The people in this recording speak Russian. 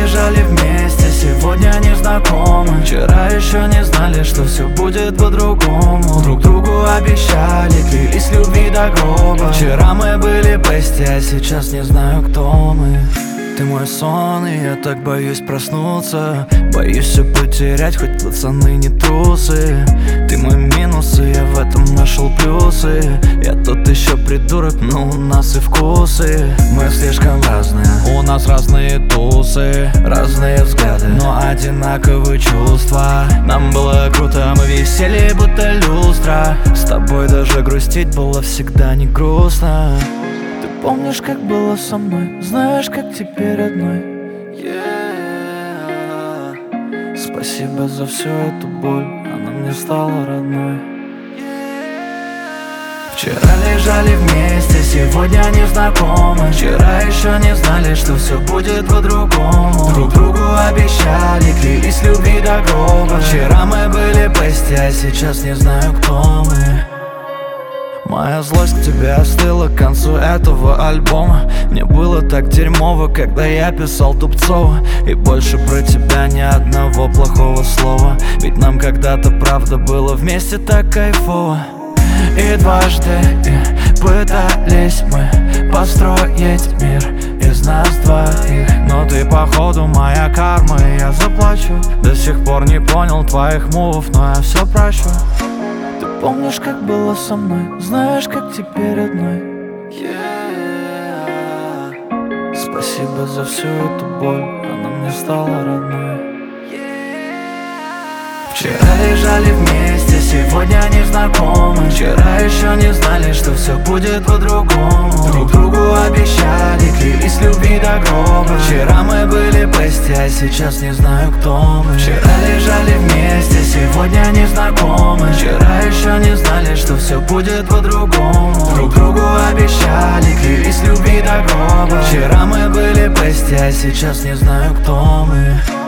лежали вместе, сегодня не знакомы. Вчера еще не знали, что все будет по-другому. Друг другу обещали, клялись любви до гроба. Вчера мы были бести, а сейчас не знаю, кто мы. Ты мой сон, и я так боюсь проснуться. Боюсь все потерять, хоть пацаны не трусы. Ты мой минус, и я в этом нашел плюсы. Я тот еще придурок, но у нас и вкусы. Мы слишком разные, у нас разные тусы, разные взгляды, но одинаковые чувства. Нам было круто, мы висели будто люстра. С тобой даже грустить было всегда не грустно. Помнишь, как было со мной, знаешь, как теперь одной. Спасибо за всю эту боль, она мне стала родной. Вчера лежали вместе, сегодня не знакомы. Вчера еще не знали, что все будет по-другому. Друг другу обещали, клялись любви до гроба. Вчера мы были бести, а сейчас не знаю, кто мы. Моя злость к тебе остыла к концу этого альбома. Мне было так дерьмово, когда я писал Дубцова. И больше про тебя ни одного плохого слова. Ведь нам когда-то правда было вместе так кайфово. И дважды пытались мы построить мир из нас двоих. Но ты походу моя карма, и я заплачу. До сих пор не понял твоих мувов, но я все прощу. Ты помнишь, как было со мной, знаешь, как теперь одной. Спасибо за всю эту боль, она мне стала родной. Вчера лежали вместе, сегодня не знакомы. Вчера еще не знали, что все будет по-другому. Друг другу обещали, клялись любви до гроба. Вчера мы были бести, а сейчас не знаю, кто мы. Вчера лежали вместе, сегодня не знакомы. Вчера еще не знали, что все будет по-другому. Друг другу обещали, клялись любви до гроба. Вчера мы были бести, а сейчас не знаю, кто мы.